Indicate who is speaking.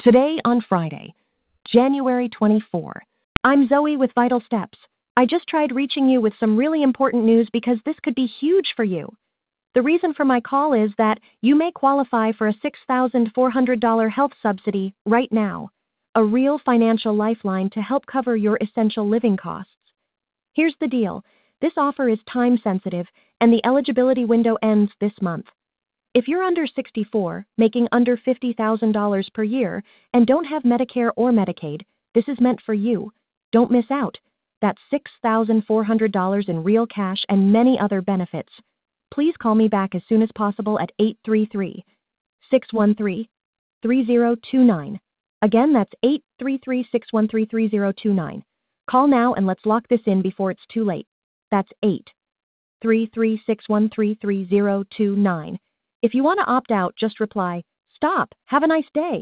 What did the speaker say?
Speaker 1: Today on Friday, January 24. I'm Zoe with Vital Steps. I just tried reaching you with some really important news because this could be huge for you. The reason for my call is that you may qualify for a $6,400 health subsidy right now, a real financial lifeline to help cover your essential living costs. Here's the deal. This offer is time sensitive and the eligibility window ends this month. If you're under 64, making under $50,000 per year, and don't have Medicare or Medicaid, this is meant for you. Don't miss out. That's $6,400 in real cash and many other benefits. Please call me back as soon as possible at 833-613-3029. Again, that's 833-613-3029. Call now and let's lock this in before it's too late. That's 833-613-3029. If you want to opt out, just reply, "Stop. Have a nice day."